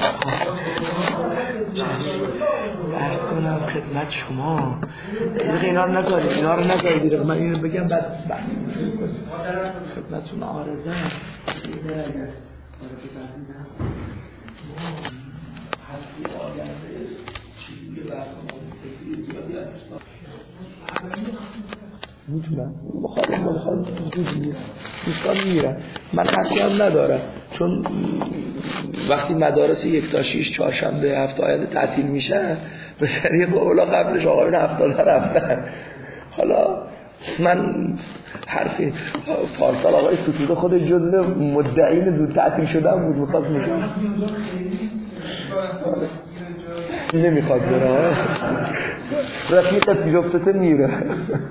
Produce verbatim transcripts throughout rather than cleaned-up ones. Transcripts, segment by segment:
عرض کنم خدمت شما دیگه اینا رو نذارید اینا رو نذارید دیگه من اینو بگم بعد بعد خدمتتون عارضه هستی آینده چیزی برنامه زیادی میتونم بخوام بخوام دوستان میرن من حسی هم ندارم چون وقتی مدارس یک تا شیش چهارشنبه هفته آینده تعطیل میشه به طریق اولا قبلش آقایون هفتاد رفتن. حالا من حرفی پارسال آقای ستوده خود جزء مدعین زود تعطیل شدن بود میخواست میگه نمیخواد بره رفیقت بیفتته میره.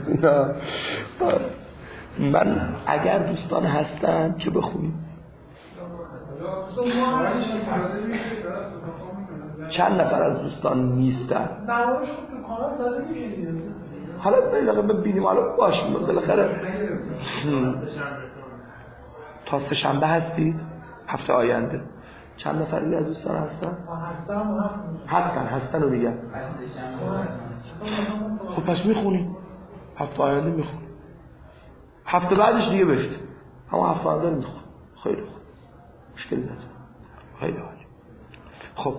من اگر دوستان هستن چه بخونیم چند نفر از دوستان نیستن حالا بالاخره ببینیم حالا باش بالاخره تا سه شنبه هستید هفته آینده چند نفری از دوستان هستن؟ هستن هستن رو میگن خب پس میخونیم هفته آینده میخونیم هفته بعدش دیگه برید اما هفته آینده میخونیم خیلی خوب مشکلی نداره خیلی عالی. خب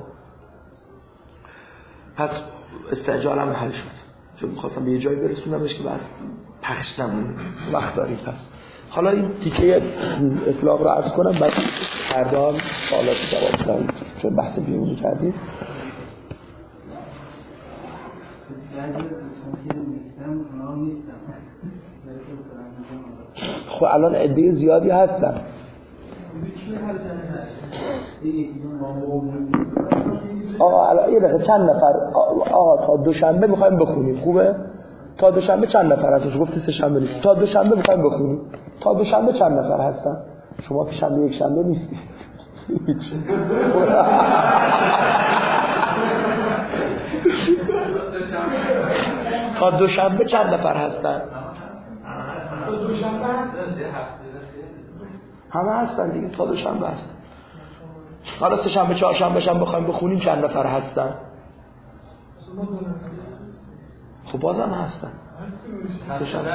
پس استعجالم حل شد چون میخواستم به یه جایی برسونمش که بعد پخش نمونه وقت داریم. پس حالا این تیکه اطلاق رو عرض کنم بعد فردا هم سوالات جواب بدم چون بحث بیرونی کردیم. خب الان عده زیادی هستن آقا الان یه دقیقه چند نفر آقا تا دوشنبه میخوایم بخونیم خوبه تا دوشنبه چند نفر هستش گفتی سه شنبه نیست تا دوشنبه میخوایم بخونیم تا دوشنبه چند نفر هستن شما که شنبه یک شنبه نیستی تا دوشنبه چند نفر هستن تا دوشنبه همه هستن دیگه تا دوشنبه هستن. حالا سه شنبه چهار شنبه شنبه بخوایم بخونیم چند نفر هستن خب بازم هستن سه شنبه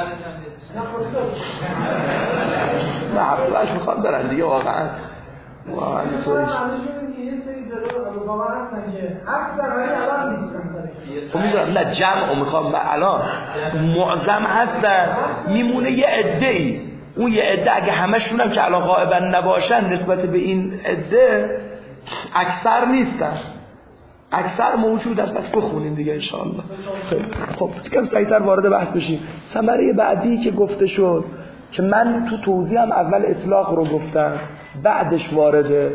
نه هفته بعدش میخوام برن دیگه واقعا واقعا اینطوریش خب میدونم نه جمع میخوام الان معظم هستن میمونه یه عده‌ای اون یه عده اگه همشون هم که الان غائبا نباشن نسبت به این عده اکثر نیستن اکثر موجودن پس بخونیم دیگه انشاءالله. خب کم سریعتر وارد بحث بشیم. ثمره بعدی که گفته شد که من تو توضیحم اول اطلاق رو گفتم بعدش وارد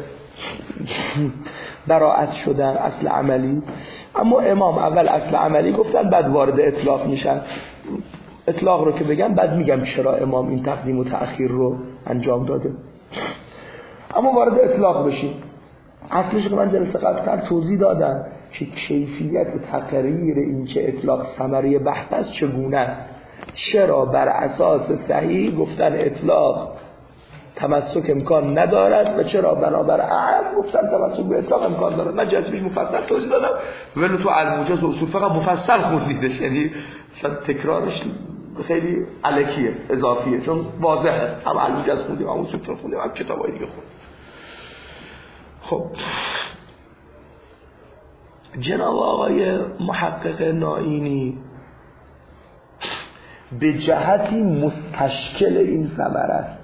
براءت شدن اصل عملی اما امام اول اصل عملی گفتن بعد وارد اطلاق میشن. اطلاق رو که بگم بعد میگم چرا امام این تقدیم و تأخیر رو انجام داده. اما وارد اطلاق بشیم. اصلش که من جلسه قبل‌تر توضیح دادم که کیفیت تقریر این که اطلاق ثمره بحث است چگونه است. چرا بر اساس صحیح گفتن اطلاق تمسک امکان ندارد و چرا بنابر اعم گفتن تمسک به اطلاق امکان دارد. من جلسه پیش مفصل توضیح دادم ولی تو الموجز و اصول فقط مفصل خوندیدش یعنی شاید تکرارش خیلی الکیه اضافیه چون واضحه هم الموجز خوندیم هم اصول خوندیم هم کتابای دیگه خوندیم. خب جناب آقای محقق نائینی به جهتی مستشکل این ثمره است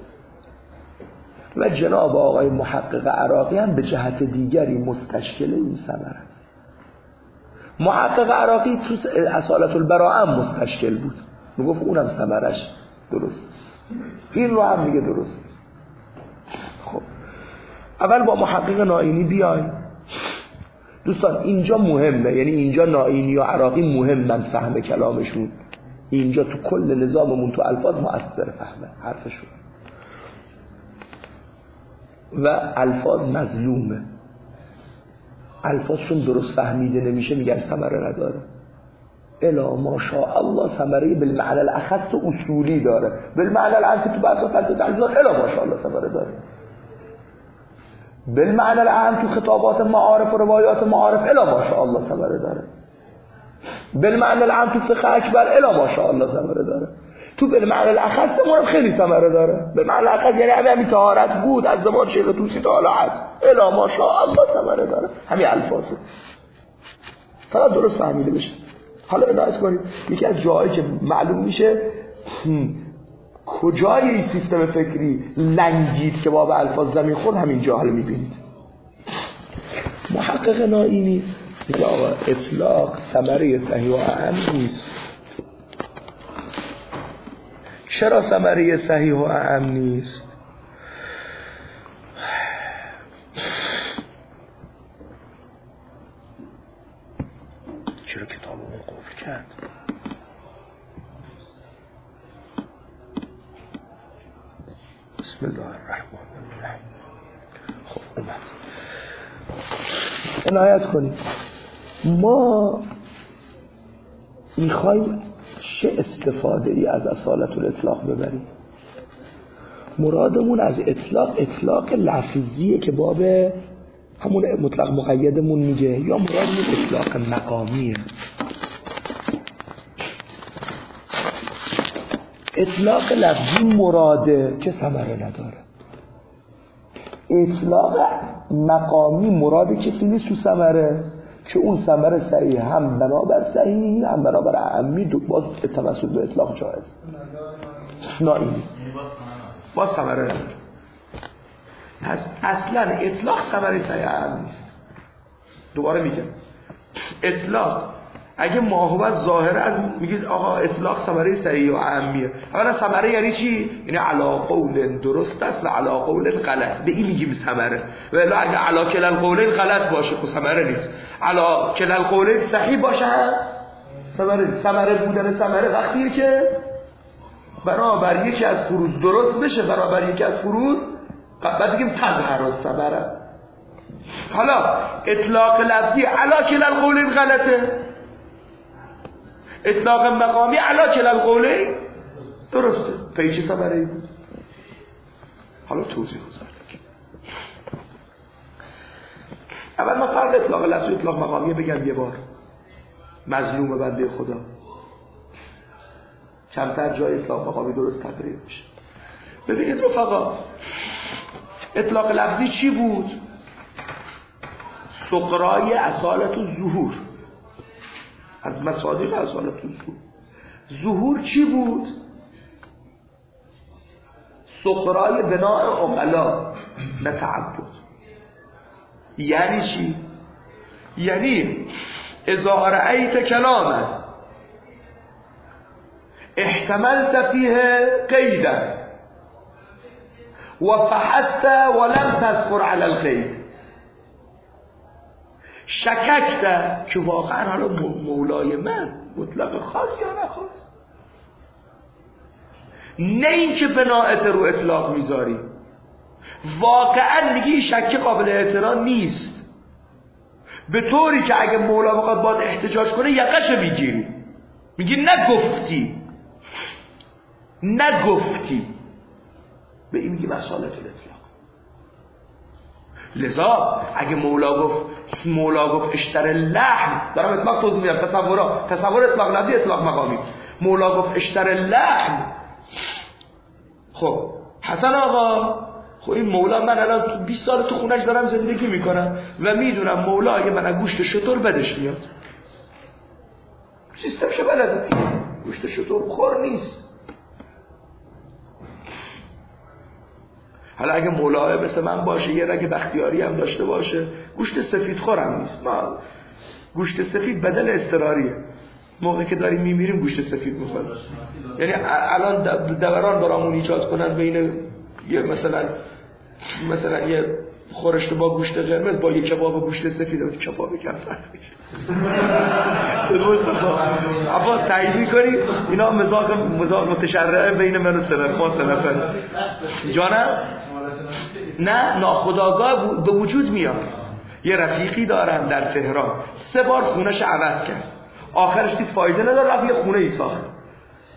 و جناب آقای محقق عراقی هم به جهت دیگری مستشکل این ثمره است. محقق عراقی تو اصالت البراءه هم مستشکل بود میگفت اونم ثمرش درست این رو هم میگه درست. خب اول با محقق نائینی بیایم دوستان. اینجا مهمه یعنی اینجا نائینی و عراقی مهمن فهم کلامشون اینجا تو کل نظاممون تو الفاظ مؤثر فهمه حرفشون و الفاظ مظلومه الفاظشون درست فهمیده نمیشه میگن ثمره نداره الا ماشاء الله ثمره بالمعنى الاخص اصولی داره بالمعنى العام که تو بحث فلسفه تعلیمات الا ماشاء الله ثمره داره بالمعنی العام تو خطابات معارف و روایات معارف الا ماشاءالله ثمره داره. بالمعنی العام تو فقه اکبر الا ماشاءالله ثمره داره. تو بالمعنی الاخص مورد خیلی ثمره داره. بالمعنی الاخص یعنی همین همین طهارت بود از زمان شیخ طوسی تا حالا هست الا ماشاءالله ثمره داره. همین الفاظه فقط درست فهمیده بشه. حالا عنایت کنید یکی از جاهایی که معلوم میشه کجای این سیستم فکری لنگید که باب الفاظ زمین خود همین جا حالا میبینید. محقق نائینی میگه آقا اطلاق ثمره صحیح و اعم نیست. چرا ثمره صحیح و اعم نیست؟ چرا کتابو قفل کرد؟ بسم الله الرحمن الرحیم. خب اومد عنایت کنید. ما میخوایم چه استفاده ای از اصالت الاطلاق ببریم؟ مرادمون از اطلاق اطلاق لفظیه که باب همون مطلق مقیدمون میگه، یا مرادمون اطلاق مقامیه؟ اطلاق لفظی مراده که ثمره نداره. اطلاق مقامی مراده کسی نیست تو ثمره که اون ثمره صحیح هم بنابر صحیح هم بنابر اعمی دو باز توسط به اطلاق جایز. نائینی باز ثمره نداره. پس اصلا اطلاق ثمره صحیح اعم نیست. دوباره میگم اطلاق اگه ماهو ظاهر از میگید آقا اطلاق ثمره صحیح و اعمیه، اولا ثمره یعنی چی؟ یعنی علا قول درست است و علا قول غلط، به این میگیم ثمره. ولی اگه علا کل القولین غلط باشه خب ثمره نیست، علا کل القولین صحیح باشه ثمره نیست. ثمره بودن ثمره وقتیه که برابر یکی از فروض درست بشه، برابر یکی از فروض بعد بگیم تظهر الثمره. حالا اطلاق لفظی علا کل القولین غلطه، اطلاق مقامی علا کل القولین درسته. پیچه ثمره ای بود. حالا توضیح بزرگ. اول ما فرق اطلاق لفظی و اطلاق مقامی بگم یه بار، مظلوم بنده خدا کمتر جای اطلاق مقامی درست تقریر میشه. ببینید رفقا، اطلاق لفظی چی بود؟ سقرای اصالت و ظهور، از مصادیق اصالت و ظهور. ظهور چی بود؟ سقرای بناء عقلا نه تعبد. یعنی چی؟ یعنی اذا رأیت کلاما احتملت فیه قیدا و فحصت ولم تذکر علی القید، شککت که واقعا حالا مولای من مطلق خاص یا نخواست، نه این که بناعت رو اطلاق میذاری، واقعا میگی شک قابل اعتراض نیست، به طوری که اگه مولا بخواد باید احتجاج کنه یقش میگیری، میگی نگفتی نگفتی، به این میگی مسالت الاطلاق. لذا اگه مولا گفت مولا گفت اشتر لحم، دارم اطلاق توضیح میدم، تصورا تصور اطلاق لفظی اطلاق مقامی. مولا گفت اشتر لحم، خب حسن آقا، خب این مولا من الان بیست سال تو خونش دارم زندگی میکنم و میدونم مولا اگه من گوشت شتر بدش میاد، سیستمشو بلده، گوشت شتر خور نیست. حالا اگه مولاه مثل من باشه، یه رگ بختیاری هم داشته باشه، گوشت سفید خورم نیست. ما گوشت سفید بدل اضطراریه، موقعی که داریم میمیریم گوشت سفید میخوریم. یعنی الان دوران برامون ایجاد کنن بین یه مثلا مثلا یه خورشت با گوشت قرمز با یه کباب گوشت سفید، و کباب کم فرق میشه. عباس تایید می‌کنی اینا مزاج مزاج متشرعه بین من و سنر خاص مثلا جانم نه ناخودآگاه به وجود میاد. یه رفیقی دارم در تهران سه بار خونش عوض کرد، آخرش دید فایده نداره، رفت یه خونه ای ساخت.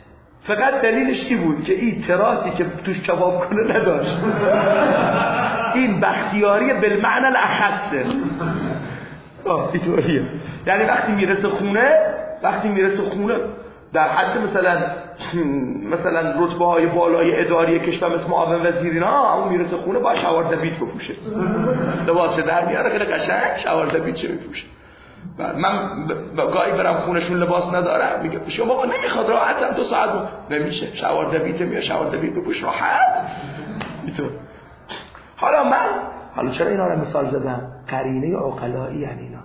فقط دلیلش این بود که این تراسی که توش کباب کنه نداشت. این بختیاری بالمعنی الاخصه. آه اینطوریه. یعنی وقتی میرسه خونه، وقتی میرسه خونه در حد مثلا مثلا رتبه های بالای اداری کشور مثل معاون وزیر اینا، اون میرسه خونه با شواردبیت بپوشه، لباس در میاره خیلی قشنگ شواردبیت چه بپوشه. من گاهی برم خونشون لباس ندارم، میگه شما بابا نمیخواد راحتم دو ساعت رو. نمیشه، شواردبیت میاره شواردبیت بپوش راحت اینطور. حالا من حالا چرا اینا رو مثال زدم؟ قرینه عقلایی یعنی اینا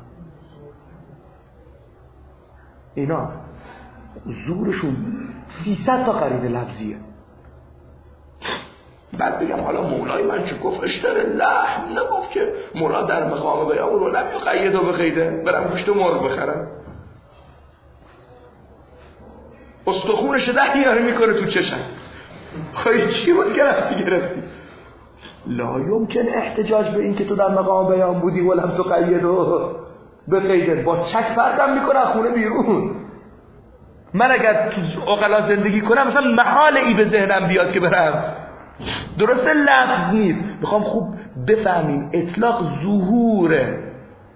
اینا زورشون سیصد تا قرینه لفظیه. بعد بگم حالا مولای من چه گفت اشتر لحم نگفت که مراد در مقام بیان رو نمی قید و بخیده برم گوشت مرغ بخرم، استخونش ده میاره میکنه تو چشم. خواهی چی بود گرفتی گرفتی لا یمکن احتجاج به این که تو در مقام بیان بودی ولم تو قید و بخیده، با چک فردم میکنه خونه بیرون. من اگر تو عقلا زندگی کنم مثلا محال ای به ذهنم بیاد که برم. درسته لفظ نیست، میخوام خوب بفهمیم اطلاق ظهوره،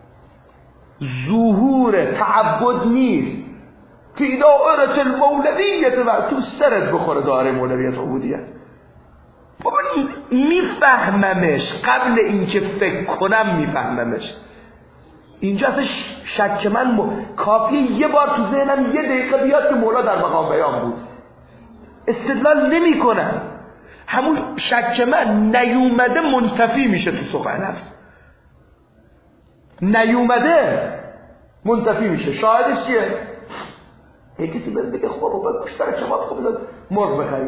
ظهوره تعبد نیست. فی دائرة المولویت و تو سرت بخوره دائره مولویت عبودیت. بابا میفهممش قبل اینکه فکر کنم میفهممش. اینجا اصلا شک من م... کافیه یه بار تو ذهنم یه دقیقه بیاد که مولا در مقام بیان بود، استدلال نمی کنم. همون شک من نیومده منتفی میشه تو سخن نفس، نیومده منتفی میشه. شاهدش چیه؟ یه کسی بره بگه خب بابا گوشت برای کباب خب بذار مرغ بخریم،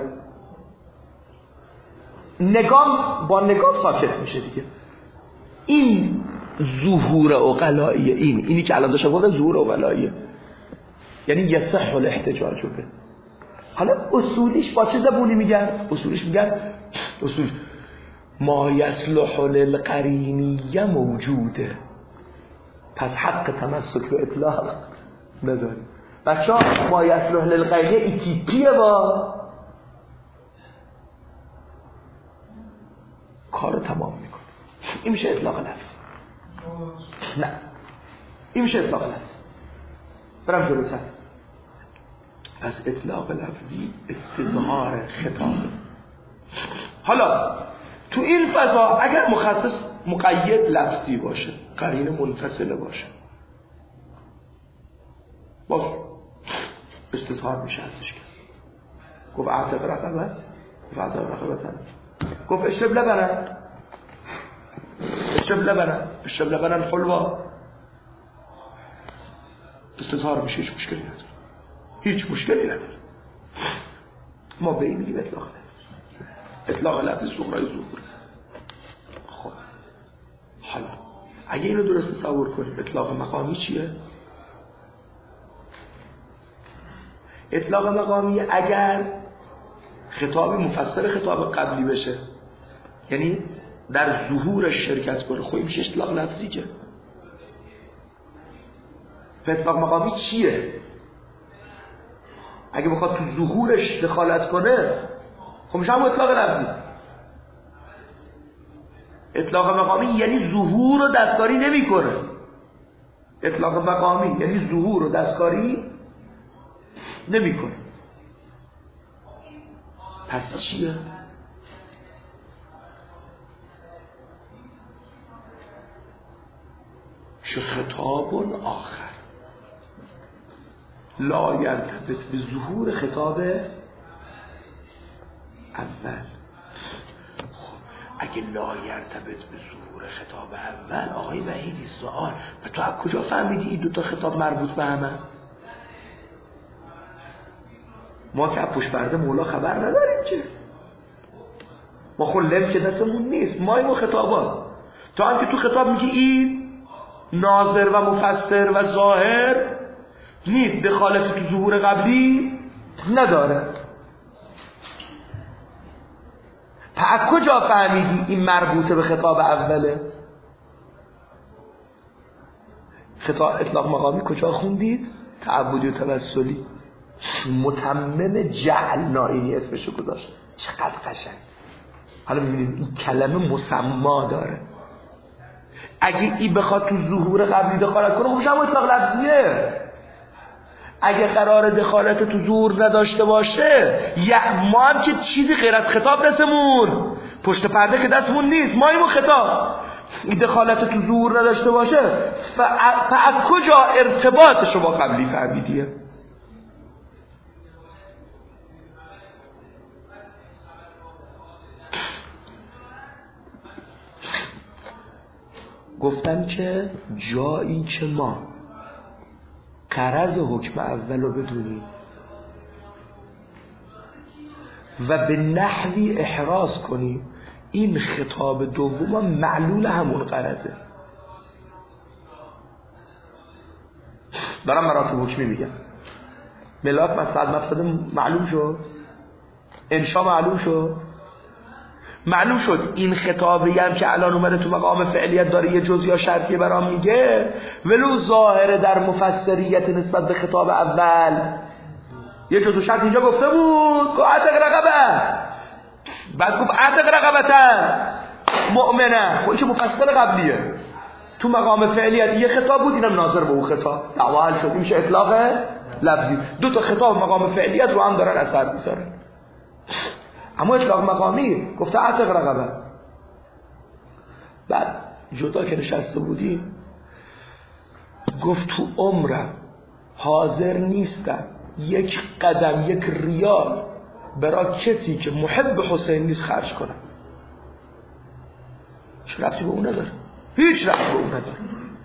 نگام با نگاه ساکت میشه دیگه. این ظهور عقلاییه، این اینی که الان داشتم گفتم ظهور عقلاییه، یعنی یصح الاحتجاج به. حالا اصولیش با چه زبونی میگن؟ اصولیش میگن اصول ما یصلح للقرینیه موجوده، پس حق تمسک به اطلاق نداره. بچه‌ها ما یصلح للقرینیه ایتیپیه با کارو تمام میکنه. این میشه اطلاق لفظ. نه این میشه اطلاق لفظ. برم جلوتر. پس اطلاق لفظی استظهار خطاب. حالا تو این فضا اگر مخصص مقید لفظی باشه، قرینه منفصله باشه، باز استظهار میشه ازش کرد. گفت اعتق رقبه، گفت اعتق رقبه، گفت اشرب لبنن، اشرب لبنن، اشرب لبنن حلوا، استظهار میشه، هیچ مشکلی نداره، هیچ مشکلی نداره. ما به این میگیم اطلاق لفظ. اطلاق لفظ صغرای ظهور. خب حالا اگه اینو درست تصور کنیم اطلاق مقامی چیه؟ اطلاق مقامی اگر خطاب مفسر خطاب قبلی بشه، یعنی در ظهورش شرکت کنه، خب میشه اطلاق لفظی که. اطلاق مقامی چیه؟ اگه بخواد تو ظهورش دخالت کنه خب میشه هم اطلاق لفظی. اطلاق مقامی یعنی ظهور رو دستکاری نمی کنه. اطلاق مقامی یعنی ظهور رو دستکاری نمی کنه. پس چیه؟ چه خطاب آخر لا یرتبط به ظهور خطاب اول. خب اگه لا یرتبط به ظهور خطاب اول، آقای وحیدی سوال، و تو از کجا فهمیدی این دوتا خطاب مربوط به همه؟ ما که از پشت پرده مولا خبر نداریم که، ما خلم که دستمون نیست، ما اینو خطابات تو هم که تو خطاب میگی این ناظر و مفسر و ظاهر نیست، دخالت تو ظهور قبلی نداره. تا کجا فهمیدی این مربوطه به خطاب اوله؟ خطاب اطلاق مقامی کجا خوندید؟ تعبدی و توسلی. متمم جعل نائینی اسمشو گذاشت. چقدر قشنگ. حالا میبینید این کلمه مسما داره. اگه این بخواد تو ظهور قبلی دخالت کنه خب شما اطلاق لفظیه. اگه قرار دخالت تو ظهور نداشته باشه یا ما هم که چیزی غیر از خطاب دستمون، پشت پرده که دستمون نیست، ما ایمون خطاب، این دخالت تو ظهور نداشته باشه فا کجا ارتباطش رو با قبلی فهمیدیه؟ گفتن که جایی که ما غرض حکم اول رو بدونیم و به نحوی احراز کنیم این خطاب دوم معلول همون غرضه. دارم مراتب حکمی میگم. ملاک مصلحت مفسده معلوم شد، انشا معلوم شد، معلوم شد این خطابی هم که الان اومده تو مقام فعلیت داره یه جزئی یا شرطی برام میگه، ولو ظاهره در مفسریت نسبت به خطاب اول یه جزء شرط اینجا گفته بود که اعتق رقبه، بعد گفت اعتق رقبتن مؤمنه، خب این که مفصل قبلیه، تو مقام فعلیت یه خطاب بود، اینم ناظر به اون خطاب، دعوا حل شد، این میشه اطلاق لفظی. دو تا خطاب مقام فعلیت رو هم دارن اثر میذارن. اما اطلاق مقامی گفته اعتق رقبه، بعد جدا که نشسته بودی گفت تو عمرم حاضر نیستم یک قدم یک ریال برای کسی که محب حسین نیست خرج کنم. چه ربطی به اون نداره؟ هیچ ربطی به اون نداره.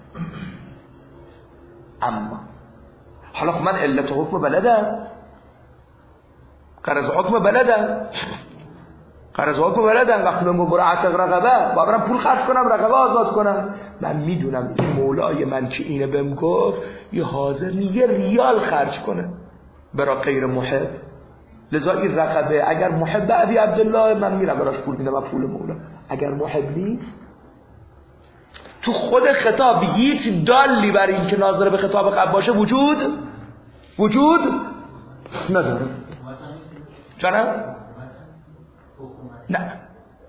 اما حالا خب من علت حکم بلدم، قرض حکم بلدم، قرض حکم بلدم، وقتی من برو اعتق رقبه با برم پول خرج کنم رقبه آزاد کنم، من میدونم این مولای من که اینه بهم گفت یه حاضر نی یه ریال خرج کنه برای غیر محب، لذا این رقبه اگر محب ابی عبدالله من میرم براش پول میدم پول مولا، اگر محب نیست تو خود خطاب هیچ دالی برای این که ناظر به خطاب قبل باشه وجود وجود نداره. چرا؟ نه.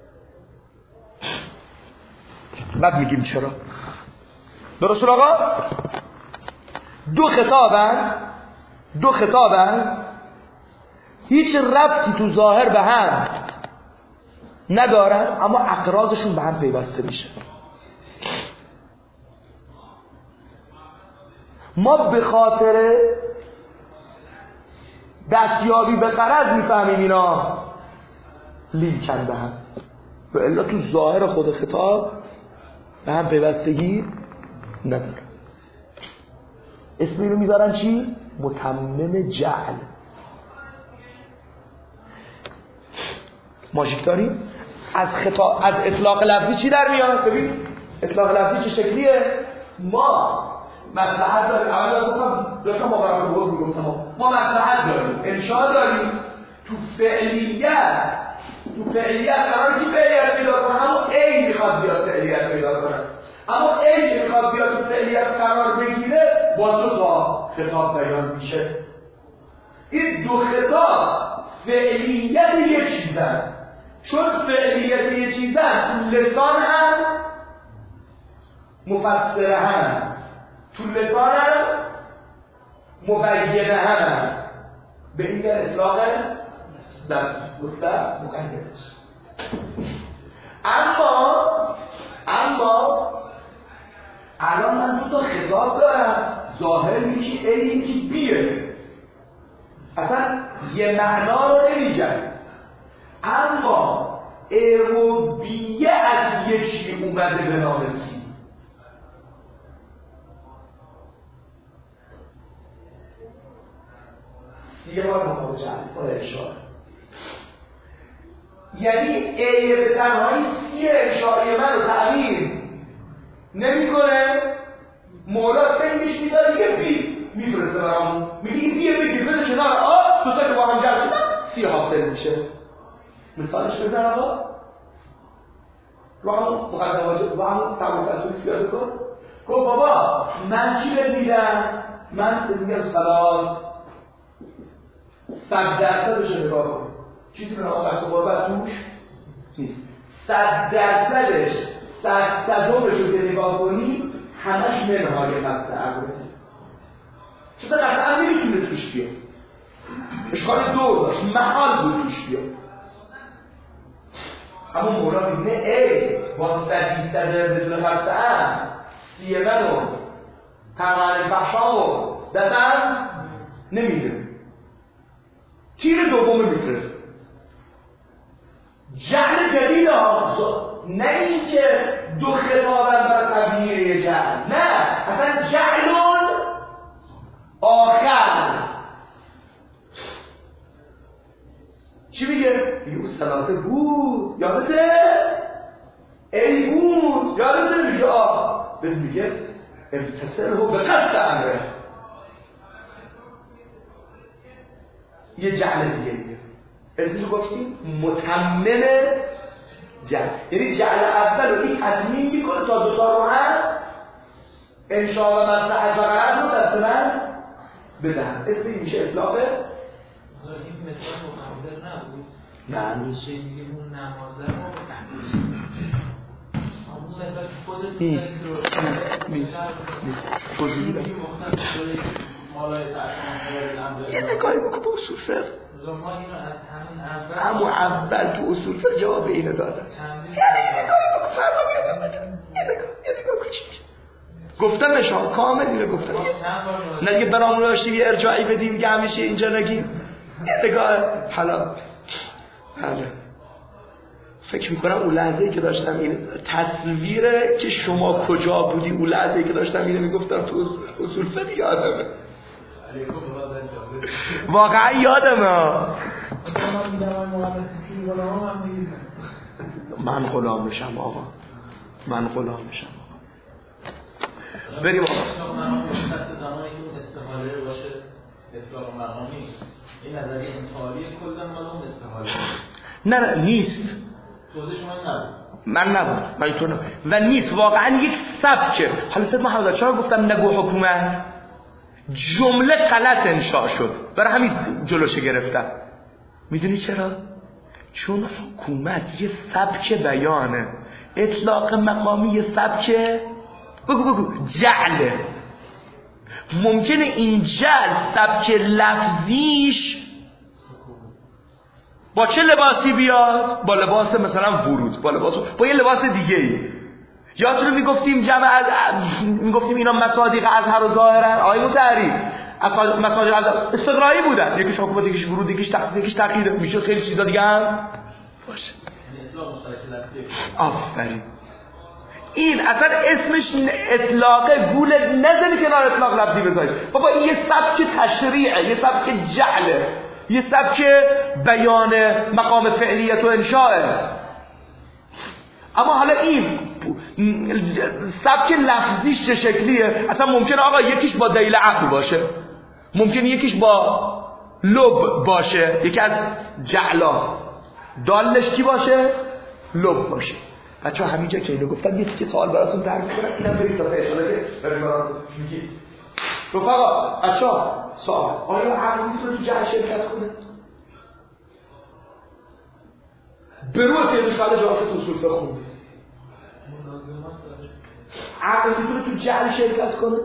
بعد میگیم چرا. درست آقا؟ دو خطابن دو خطابن هیچ ربطی تو ظاهر به هم ندارن اما اقراضشون به هم پیوسته میشه. ما به خاطر دستیابی به غرض میفهمیم اینا لیکن به هم، و الا تو ظاهر خود خطاب به هم پیوستگی نداره. اسم اینو میذارن چی؟ متمم جعل. ماژیک داریم از خطاب از اطلاق لفظی چی در میاد؟ ببین اطلاق لفظی چه شکلیه؟ ما مصلحت داریم، اولا گفتم داشتم با برای خود میگفتم ما مصلحت داریم، انشاء داریم، تو فعلیت تو فعلیت قراره که فعلیت پیدا کنه، اما ای میخواد بیاد فعلیت پیدا کنه، اما ای که میخواد بیاد تو فعلیت قرار بگیره با دو تا خطاب بیان میشه. این دو خطاب فعلیت یه چیزن، چون فعلیت یه چیزن تو لسان هم مفسره هم، تو لسان هم مبینه هم، به این اطلاق دست گفته مقیدش. اما اما الان من دو تا خطاب دارم، ظاهر یکی ای یکی بیه، اصلا یه معنا رو نمیگن، اما ای و بیه از یه چی اومده به نام سی. سیه بار مخارجه با اشاره، یعنی ای به تنهایی سی اشاره من رو تغییر نمی کنه، مولا فهمش میداره یه بی میفرسته برامون، میگه این بیه بگیر بده کنار آب، دوتا که با هم جمع شدن سی حاصل میشه. مثالش بزن آقا رو همون مقدمات رو همون تعریف اصولی پیاده کن. گفت بابا من چی بهت میدم؟ من بهت میگم خلاص صد درصدش رو نگاه کن، چیزی به نام قصد قربت توش نیست. صد درصدش صد صدومش رو که نگاه کنی همش منهای قصد عقله. چون قصد عقل نمیتونه توش بیاد، اشکال دور داشت، محال بود توش بیاد. اما مولا میبینه ای با صد بیستر بدون قصد عقل سیه منو تمام فحشامو دستم نمیده، تیر دوم میفرست. جعل جدید ها، نه این که دو خطابن بر تبییر جعل، نه اصلا جعلون آخر. چی میگه؟ میگه او سلاته بود یادته؟ ای بود یادته؟ میگه آه بهت میگه امتصل رو به قصد امره. یه جعل دیگه دیگه اسمشو گفتیم متمم جعل، یعنی جعل اول رو این تضمین میکنه تا دوتا رو هم انشاء و مصلحت و غرض رو دست من بدن. اسم این میشه اطلاقه. این مثال مقابل نبود؟ نه میشه میگه اون نمازه رو اون مثال خودت نیست نیست نیست توضیح بده. یه نگاهی بکن به اصول فقه. ما اینو از همین اول همون اول تو اصول فقه جواب اینو دادن. یه نگاهی بکن فردا میاد. یه نگاه یه نگاه کوچیک گفتم شما کامل اینو گفتم. نگه برامون داشتی یه ارجاعی بدیم که همیشه اینجا نگیم. یه نگاه حالا حالا فکر میکنم اون لحظه‌ای که داشتم این تصویره که شما کجا بودی، اون لحظه‌ای که داشتم اینو میگفتم تو اصول فقه یادمه. واقعا یادمه. من غلام میشم آقا، من غلام میشم آقا. بریم آقا. زمانی که اون استحاله باشه اطلاق مقامی، این نظریه انتحالی کلا مال اون استحاله نه نه نیست. توضیح شما نبود. من نبود من تو نبود و نیست واقعا یک سبکه. حالا سید محمد چرا گفتم نگو حکومت؟ جمله غلط انشاء شد برای همین جلوشه گرفتم. میدونی چرا؟ چون حکومت یه سبک بیانه، اطلاق مقامی یه سبک بگو بگو جعله. ممکنه این جعل سبک لفظیش با چه لباسی بیاد؟ با لباس مثلا ورود، با لباس با یه لباس دیگه ای. یادتونه میگفتیم جمع از میگفتیم اینا مصادیق ازهر و ظاهرن. آیه متحری مصادیق ازهر استقرایی بودن، یکیش حکومت، یکیش ورود، یکیش تخصیص، یکیش تقیید. میشه خیلی چیزا دیگه هم باشه. آفرین. این اصلا اسمش اطلاقه، گول نزنی کنار اطلاق لفظی بذارید. بابا این یه سبک تشریعه، یه سبک جعله، یه سبک بیان مقام فعلیت و انشاءه. اما حالا این سبک لفظیش چه شکلیه؟ اصلا ممکنه آقا یکیش با دلیل عقل باشه، ممکنه یکیش با لب باشه. یکی از جعلا دالش کی باشه؟ لب باشه. بچه ها همینجا که اینو گفتم یه تیکه سوال براتون درک کنم، اینم برید تا فیصله که برید براتون میگید. رفقا بچه ها سوال، آیا عقل میتونه تو جعل شرکت کنه؟ برو سیدی خاله جواب تو اصول فقه خوندید. عقل میتونه تو جعل شرکت کنه؟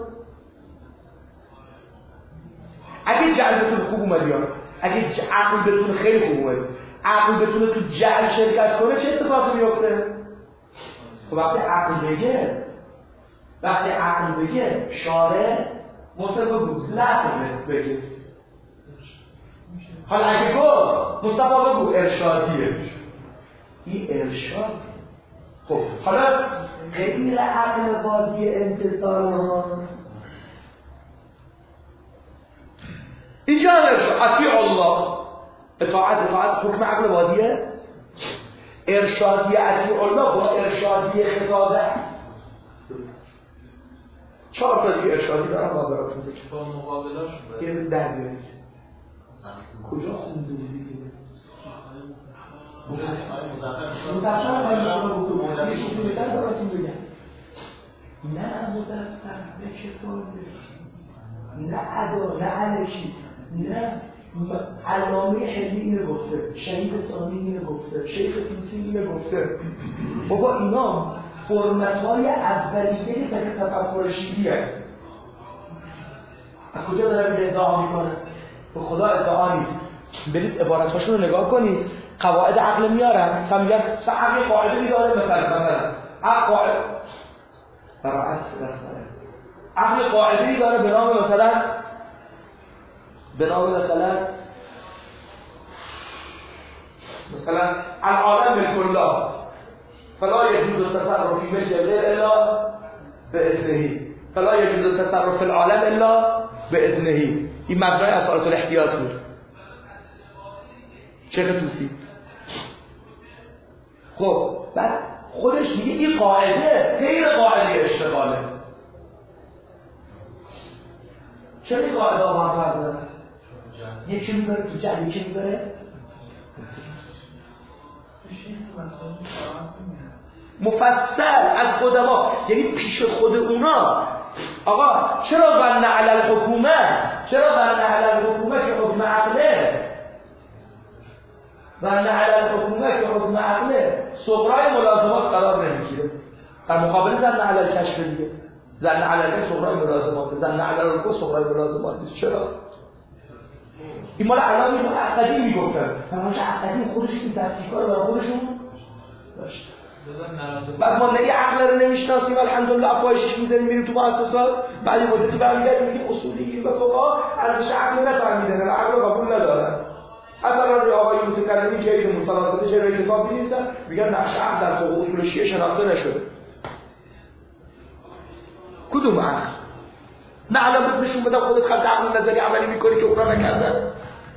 اگه جعل بتونه خوب اومدی ها، اگه عقل بتونه خیلی خوب اومدی، عقل بتونه تو جعل شرکت کنه چه اتفاقی میفته؟ وقتی عقل بگه وقتی عقل بگه شارع مصطفی بگو لحظه بگه. حالا اگه گفت مصطفی بگو ارشادیه، این ارشاد. خب حالا غیر عقل بازی انتصال ها اینجا ارشاد اطیع الله، اطاعت اطاعت حکم عقل بازیه. ارشادی اطیع الله با ارشادی خطابه چهار تا دیگه ارشادی دارم با براتون بگم با مقابلاش یه روز در بیارید. کجا خونده بودی دیگه؟ مزفر باید رو بکنم یه شکل بهتر براتون بگم. نه مزفر نه چطور نه ادا نه علشی نه علامه حلی اینو گفته، شهید ثانی اینو گفته، شیخ طوسی اینو گفته. بابا اینا فرمت‌های اولیه تفکر شیعیه. از کجا داره ادعا میکنه؟ به خدا ادعا نیست. برید عبارتاشون رو نگاه کنید، قواعد عقل میارن. مثلا میگن عقل قاعده داره، مثلا مثلا عقل قاعده برعکس عقل قاعده داره به نام مثلا به نام مثلا مثلا العالم بالکلا فلا يجوز التصرف في ملك غير الا باذنه فلا يجوز التصرف في العالم الا باذنه. این مبنای اصالت الاحتیاط بود. شیخ طوسی. خب بعد خودش میگه این قاعده غیر قاعده اشتغاله. چرا این قاعده ها با هم فرق دارن؟ یکی میبره تو جمع، یکی میبره مفصل از قدما، یعنی پیش خود اونا. آقا چرا ظن علی الحکومه، چرا ظن علی الحکومه که حکم عقله، ظن علی الحکومه که حکم عقله صغرای ملازمات قرار نمیگیره در مقابل ظن علی الکشف دیگه. ظن علی الکشف صغرای ملازمات، ظن علی الحکومه صغرای ملازمات نیست. چرا؟ این مال الان این عقدی میگفتن، فرمایش عقدی خودش این تفکیک‌ها رو برای خودشون داشت. بعد ما نگه عقل رو نمیشناسیم الحمدلله افایشش میزنیم میریم تو مؤسسات، بعد این مدتی برمیگردیم میگیم اصولی و فقها ارزش عقل نفهمیدن، عقل رو قبول ندارن. اصلا روی آقای متکلمی که این متوسطه شروع کتاب می‌نویسن میگن نقش عقل در فقه اصول شیعه شناخته نشده. کدوم عقل؟ نه الان نشون بدم خودت خط عقل نظری عملی میکنی که اونا نکردن.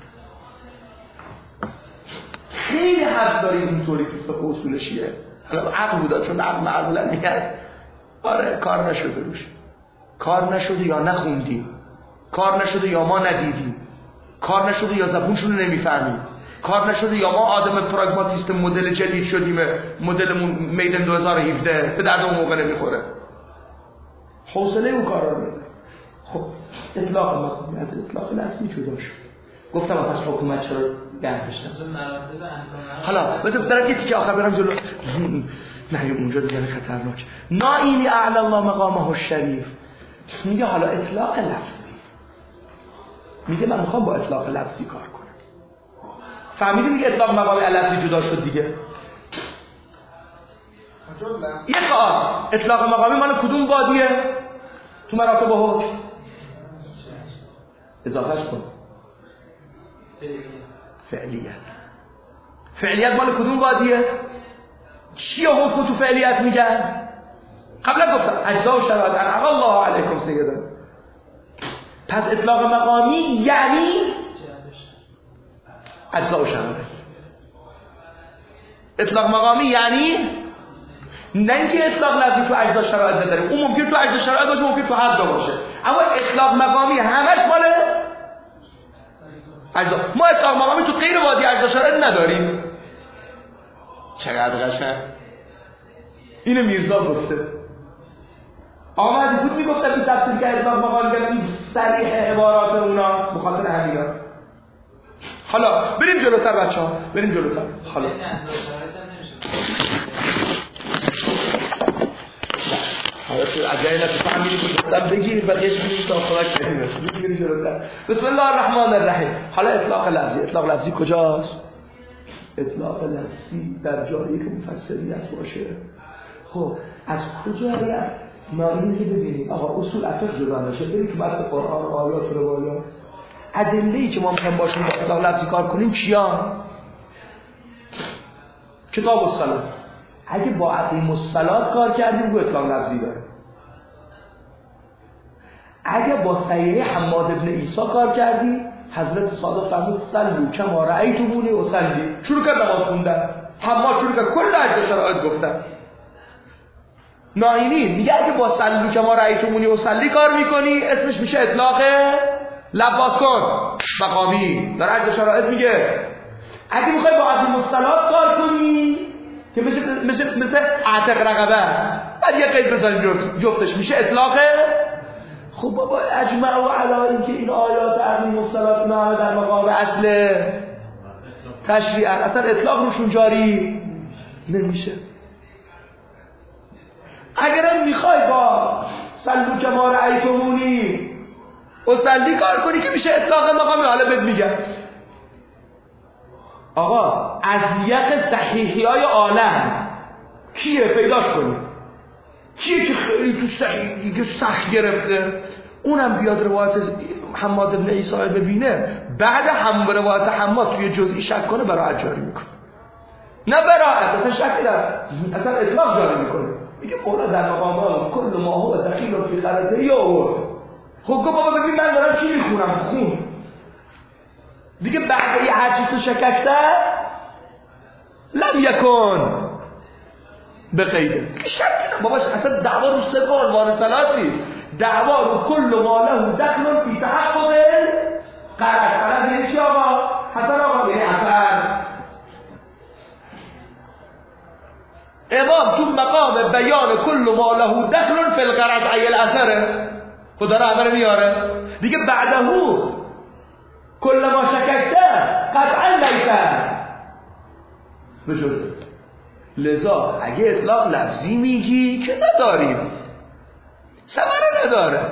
خیلی حد داریم اینطوری تو فقه اصول شیعه. حالا عقل بودا چون عقل معقولا میگن آره کار نشده روش، کار نشده یا نخوندیم، کار نشده یا ما ندیدیم، کار نشده یا زبونشون رو نمیفهمیم، کار نشده یا ما آدم پراگماتیست مدل جدید شدیم، مدلمون میدن دو هزار و هفده به درد اون موقع نمیخوره، حوصله اون کار رو میده. خب اطلاق مقامی از اطلاق لفظی جدا شد. گفتم پس حکومت چرا گرد بشتم. حالا بذار برای یه تیکه آخر برم جلو. نه اونجا دیگه خطرناک. نائینی اعلی الله مقامه الشریف میگه حالا اطلاق لفظی، میگه من میخوام با اطلاق لفظی کار کنم. فهمیدی میگه اطلاق مقامی لفظی جدا شد دیگه. یه سوال، اطلاق مقامی مال کدوم وادیه تو مراتب حکم؟ اضافهش کن. فعلیت. فعلیت مال کدوم وادیه؟ چیه حکم تو فعلیت میگن؟ قبلا گفتم اجزا و شرایط انعم الله علیکم سیدان. پس اطلاق مقامی یعنی اجزا و شرایط. اطلاق مقامی یعنی نه اینکه اطلاق لفظی تو اجزا شرایط نداره، اون ممکن تو اجزا شرایط باشه، ممکن تو حد باشه، اما اطلاق مقامی همش مال اجزا. ما اطلاق مقامی تو غیر وادی اجزا شرایط نداریم. چقدر قشنگ. اینو میرزا گفته. آمد بود میگفتن این تفسیر که اطلاق مقامی که این صریح عبارات اوناست بخاطر همینا. حالا بریم جلوتر بچه‌ها، بریم جلوتر. حالا حالا تو اجایل تو فهمیدی که گفتم بگیر بقیه‌اش میگی تا خدا کریم. بریم جلوتر. بسم الله الرحمن الرحیم. حالا اطلاق لفظی، اطلاق لفظی کجاست؟ اطلاق لفظی در جایی که مفسریت باشه. خب از کجا میاد؟ ناینی که ببینید آقا اصول افق جدا نشه، برید تو متن قرآن و آیات و روایات. ادله‌ای که ما می‌خوایم باشیم با اطلاق لفظی کار کنیم چیا؟ کتاب الصلات. اگه با اقیم الصلات کار کردیم رو اطلاق لفظی داره. اگه با سیره حماد ابن عیسی کار کردی، حضرت صادق فرمود صلوا کما رأیتمونی اصلی. شروع کرد نماز خوندن. حماد شروع کرد کل اجزا شرایط گفتن. ناینی میگه اگه با صلوا کما رأیتمونی اصلی کار میکنی اسمش میشه اطلاق لفظ کن مقامی. در اجزا شرایط میگه. اگه میخوای با عظیم الصلات کار کنی که مثل مثل مثل اعتق رقبه بعد یه قید بزنیم جفتش میشه اطلاق خب بابا اجمع و علا این که این آیات عقیم الصلات نه در مقام اصل تشریع اصلا اطلاق روشون جاری نمیشه. اگرم میخوای با صلو کما رأیتمونی اصلی کار کنی که میشه اطلاق مقامی. حالا بهت میگم آقا اضیق صحیحی های عالم کیه؟ پیداش کنی کیه که خیلی تو صحیحی که سخت گرفته؟ اونم بیاد روایت حماد بن عیسی ببینه بعد هم روایت حماد توی جزئی شک کنه براءت جاری میکنه. نه براءت اصلا شک در اصلا اطلاق جاری میکنه. میگه مولا در مقام کل ما هو دخیل فی خرطه یا آورد. خب بابا ببین من دارم چی میخونم؟ خون دیگه بعد یه هر چیز تو شککتر لم یکن به قیده شک کنم باباش. اصلا دعوا رو صدق عنوان صلات نیست، دعوا رو کل ما له دخل فی تحقق قرض. قرض یعنی چی آقا؟ حسن آقا یعنی حسن امام تو مقام بیان کل ما له دخل فی القرض ای الاثره خدا را عمل میاره دیگه. بعدهو کل ما شککته قطعا لیسه بجزه. لذا اگه اطلاق لفظی میگی که نداریم ثمره نداره.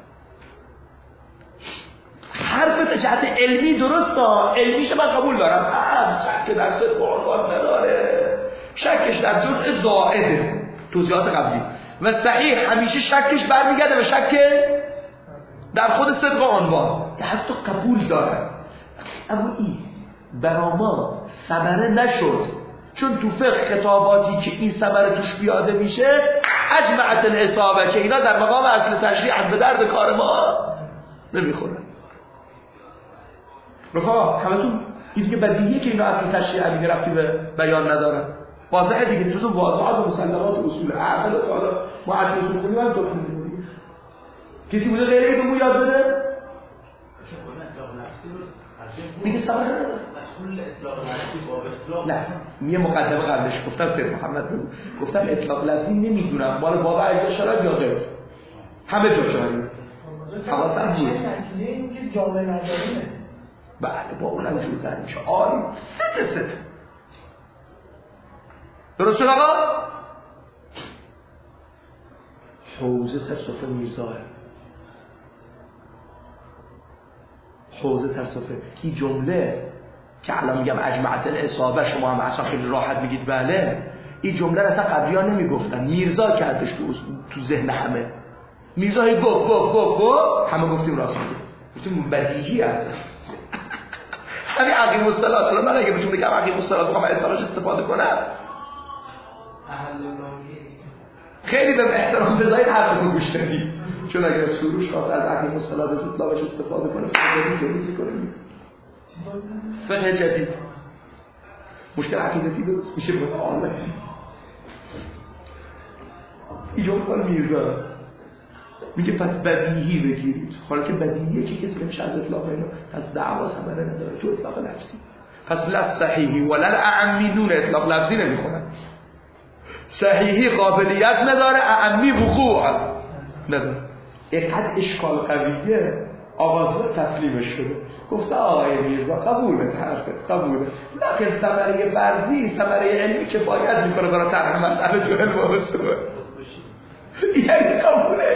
حرف جهت علمی درسته، علمیش من قبول دارم. آه شک در صدق عنوان نداره، شکش در جزء زائده توضیحات قبلی. و صحیح همیشه شکش برمیگرده به شک در خود صدق عنوان. حتی قبول داره اما این برا ما ثمره نشد، چون تو فقه خطاباتی که این ثمره توش بیاده میشه اجمعت الاصابه که اینا در مقام اصل تشریع به درد کار ما نمیخوره. رفاقا همتون این دیگه بدیهیه که اینا اصل تشریع دیگه رفتی به بیان نداره. واضحه دیگه، جزو واضحات و مسلمات و اصول عقل و تعالی ما اصل اصول کنیم هم تو کنیم. کسی بوده غیره که تو یاد بده؟ میگه ثمره نداره. مسئول اطلاق لفظی با اطلاق نه یه مقدمه قبلش گفتم سید محمد بگو، گفتم اطلاق لفظی نمیدونم مال بابا اجازه شرط یا غیر، همه جا جاییه. حواسم بود این که جامعه نداریم. بله با اون از جور در میشه عالی سته سته درست شد آقا؟ حوزه تصفه میرزاه حوزه تصفه کی جمله که الان میگم اجمعت الاصابه شما هم اصلا خیلی راحت میگید بله، این جمله اصلا قبلی‌ها نمیگفتن، میرزا کردش تو تو ذهن همه. میرزا گفت گفت گفت گفت همه گفتیم راست میگه، گفتیم بدیهی است. همین عقیم الصلات. الان من اگه بهتون بگم عقیم الصلات بخوام اصطلاحش استفاده کنم خیلی به احترام بذارید حرفتون گوش بدید، چون اگه سروش خواست از عقیم الصلات از اطلاقش استفاده کنه فقه جدید کنه فقه جدید مشکل عقیدتی درست میشه به عالم. ایجاب کن میرزا میگه پس بدیهی بگیرید، حالا که بدیهیه که کسی نمیشه از اطلاق اینو، پس دعوا ثمره نداره تو اطلاق لفظی. پس لا صحیحی ولا اعمی دون اطلاق لفظی نمیخونن. صحیحی قابلیت نداره، اعمی وقوع نداره. اینقدر اشکال قویه آغازه تسلیمش شده، گفته آقای میرزا قبوله حرفت قبوله، لیکن ثمره فرضی ثمره علمی کفایت میکنه برای طرح مسئله تو علم و اصول. یعنی قبوله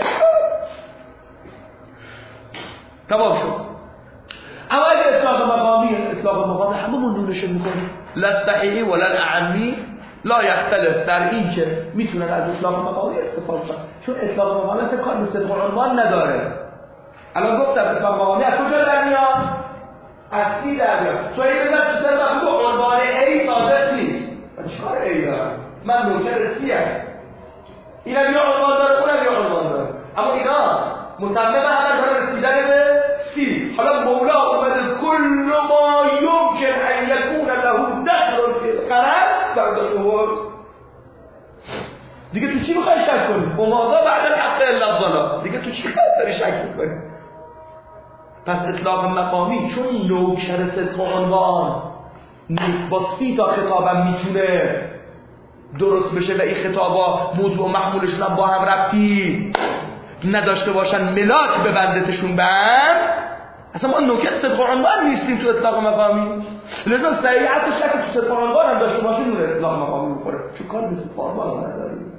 تمام شد. اما اگه اطلاق مقامی اطلاق مقامی همه مندونشه میکنه لا صحیحی ولا اعمی لا یختلف در این که میتونن از اطلاق مقامی استفاده کنن، چون اطلاق مقامی اصلا کار به صدق عنوان نداره. الان گفتم اطلاق مقامی از کجا در میاد؟ از سی در میاد. تو این بزن تو سر وقتی عنوان ای صادق نیست من چکار ای دارم؟ من نوکر سی هم اینم یا عنوان داره اونم یا عنوان داره، اما اینا متمم همه داره رسیدن به سی. حالا مولا اومده کل ما یمکن ان یکون له دخل فی القرض برداشت آورد دیگه. تو چی میخوای شک کنی؟ وماذا بعد الحق الا الضلال. دیگه تو چی داری شک میکنی؟ پس اطلاق مقامی چون نوکر صدق عنوان نیست، با سی تا خطابم میتونه درست بشه و این خطابا موضوع و محمولشون هم با هم ربطی نداشته باشن ملاک ببندتشون به هم، اصلا ما نوکت صدق و عنوان نیستیم تو اطلاق مقامی. لذا صحیحت شک تو صدق و عنوان هم داشته باشین نور اطلاق مقامی بخوره، چون کار به صدق و عنوان نداریم.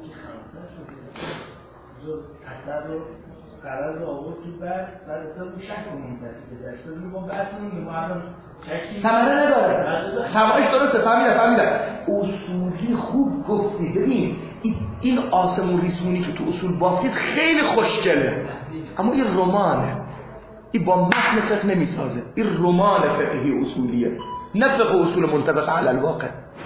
اثر رو قرار رو آورد تو بحث، بعد اصلا رو شک رو منتفی که درسته رو با بحثمون که ما الان ثمره نداره. سماعش درسته، فهمیدم فهمیدم اصولی خوب گفتی. ببین این آسمون ریسمونی که تو اصول بافتید خیلی خوشگله، اما این رمانه، این با متن فقه نمیسازه، این رمان فقهی اصولیه، نه فقه اصول منطبق علی الواقع.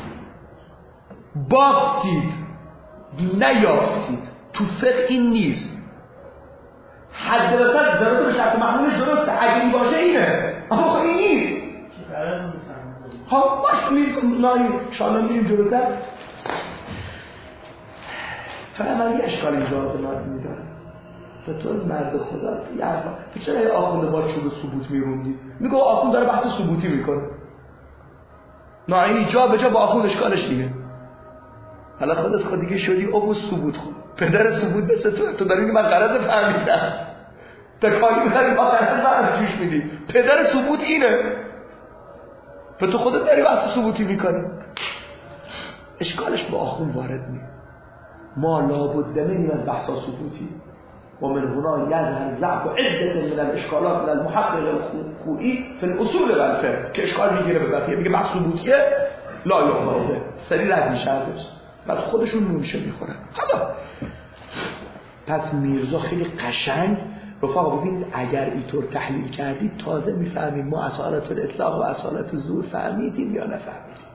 بافتید نیافتید، تو فقه این نیست. حد رسد ضرورت به شرط محمولش درسته، اگه این باشه اینه، اما خب این نیست. ها باش میریم نایی شالا میریم جلوتر. فقط من یه اشکال اینجا آدمات میدارم، به طور مرد خدا تو یه حرفا تو چرا یه آخونده با چوب ثبوت میروندی؟ میگه آخوند داره بحث ثبوتی میکنه. نه این جا به جا با آخوند اشکالش دیگه. حالا خودت خودیگه شدی ابو ثبوت خود پدر ثبوت بسه تو تو داری من غرض فهمیدم تکانی داری ما غرض فهم جوش میدی. پدر ثبوت اینه، به تو خودت داری بحث ثبوتی میکنی. اشکالش با آخوند وارد نیست. ما لابد منیم از بحث ثبوتی و من هنا یظهر ضعف و عدة من الاشکالات من المحقق الخوئی فی الاصول و الفقه که اشکال میگیره به بقیه، میگه بحث ثبوتیه لا یعبده سری رد میشه ازش، بعد خودشون نونشه میخورن. حالا پس میرزا خیلی قشنگ رفاقا ببینید اگر اینطور تحلیل کردید تازه میفهمیم ما اصالت الاطلاق و اصالت زور فهمیدیم یا نفهمیدیم.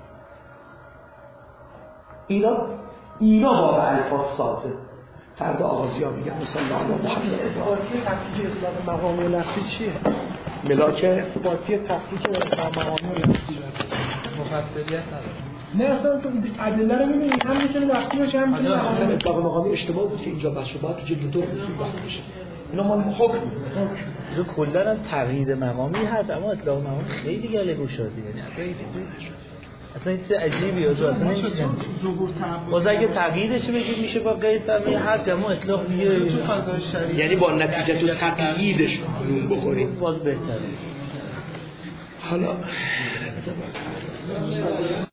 اینا اینا با الفاظ سازه. فردا آغازیا میگم مثلا الله محمد باطی تفکیک اصلاح مقامی و لفظی چیه؟ ملاکه باطی تفکیک اصلاح مقامی و لفظی مفصلیت نداره. نه اصلا تو ادله رو می‌بینی هم میتونه لفظی باشه هم میتونه مقامی. اطلاق مقامی اشتباه بود که اینجا بحث باید تو جلد دو اصول بحث بشه. اینا مال حکم. جو کلا هم تقیید مقامی هست، اما اطلاق مقامی خیلی گله گشادی، یعنی خیلی اصلا این چیز عجیبیه. جو اصلا نمیشه باز اگه تقییدش بگید میشه با قید فهمی هر جمع اطلاق دیگه، یعنی با نتیجه تو تقییدش نون بخورید باز بهتره. حالا